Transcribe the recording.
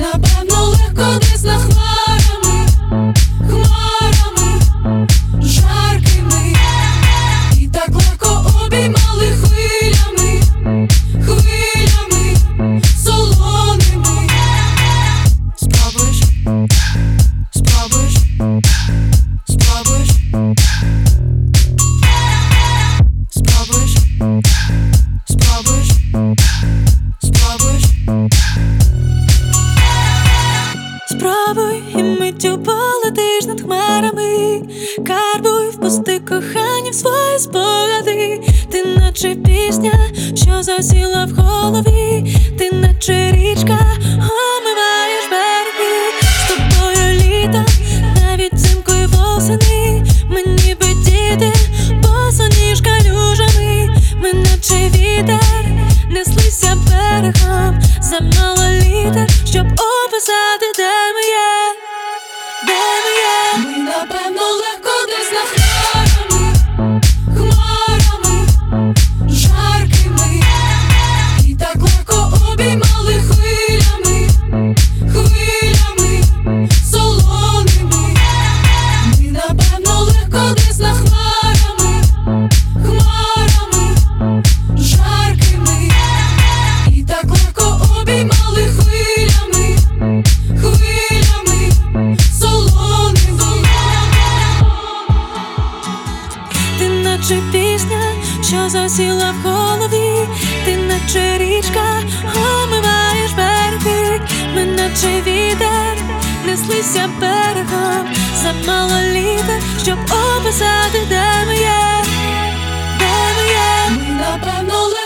напевно, легко десь над хмарами, хмарами жаркими, і так легко обіймали хвилями, хвилями солоними. Спробуєш, спробуєш, спробуєш, спробуєш, спробуєш, спробуєш. Спробуй і миттю полетиш над хмарами, карбуй, впусти кохання в свої спогади. Ти наче пісня, що засіла в голові, ти наче річка, омиваєш береги. З тобою літо, навіть взимку і восени. Ми ніби діти, босоніж калюжами. Ми наче вітер, неслися берегом. Замало літер, щоб описати, де ми є, де ми є. Ми, напевно, легко десь над хмарами, хмарами жаркими, і так легко обіймали хвилями, хвилями солоними. Ми, напевно, легко десь над хмарами, хмарами жаркими, і так легко обіймали хвилями, хвилями солоними. Ти наче пісня, що засіла в голові, ти наче річка, омиваєш береги. Ми наче вітер, неслися берегом. Замало літер, щоб описати, де ми є, де ми є. Ми, напевно,